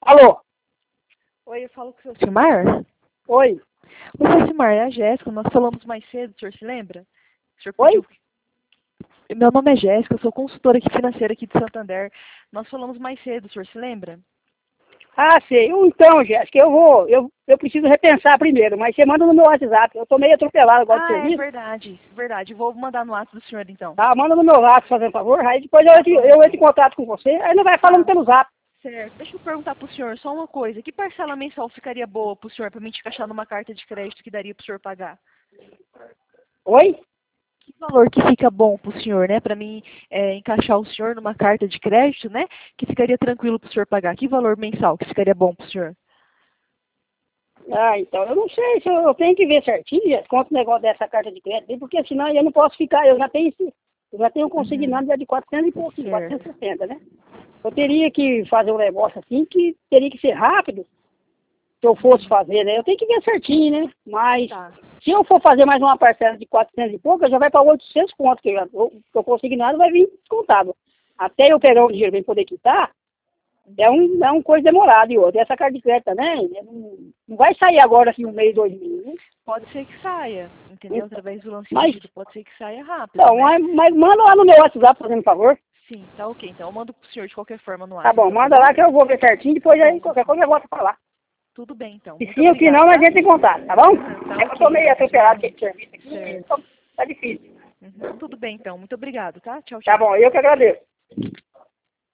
Alô? Oi, eu falo com o seu Silmar? Oi? O seu Silmar, é a Jéssica, nós falamos mais cedo, o senhor se lembra? O senhor Oi? Meu nome é Jéssica, eu sou consultora financeira aqui de Santander. Nós falamos mais cedo, o senhor se lembra? Ah, sei. Então, Jéssica, eu preciso repensar primeiro, mas você manda no meu WhatsApp. Eu tô meio atropelado agora do Ah, é serviço. verdade, verdade. Vou mandar no WhatsApp do senhor, então. Tá, manda no meu WhatsApp, fazendo favor. Aí depois eu entro em contato com você. Aí não vai falando pelo Zap. Certo. Deixa eu perguntar pro senhor só uma coisa. Que parcela mensal ficaria boa pro senhor pra mim te encaixar numa carta de crédito que daria pro senhor pagar? Oi? Que valor que fica bom pro senhor, né? Pra mim encaixar o senhor numa carta de crédito, né? Que ficaria tranquilo pro senhor pagar. Que valor mensal que ficaria bom pro senhor? Ah, então, eu não sei se eu tenho que ver certinho, Jéssica, quanto o negócio dessa carta de crédito, porque senão eu não posso ficar, eu já tenho consignado já de 400 e pouco, Certo. 460, né? Eu teria que fazer um negócio assim, que teria que ser rápido, se eu fosse fazer, né? Eu tenho que ver certinho, né? Mas Tá. se eu for fazer mais uma parcela de 400 e pouco, já vai para 800 conto, que eu consignado vai vir descontado. Até eu pegar o dinheiro para poder quitar, é um coisa demorada. E outra, essa carta de crédito também, né, não vai sair agora assim um mês, 2 meses, né? Pode ser que saia, entendeu? Através do lance Mas, pedido, pode ser que saia rápido, então, né? mas manda lá no meu WhatsApp, fazendo favor. Sim, tá ok. Então eu mando pro senhor de qualquer forma no Tá WhatsApp, bom, então, tá manda bom? lá que eu vou ver certinho, depois aí qualquer coisa eu volto a falar. Tudo bem, então. Se Muito sim ou se obrigada, não, a tá? gente tem contato, tá bom? Tá É que eu ok, tô meio então. atropelado com esse serviço aqui, Certo. então tá difícil. Tudo bem, então. Muito obrigado, tá? Tchau, Tá tchau. bom, eu que agradeço.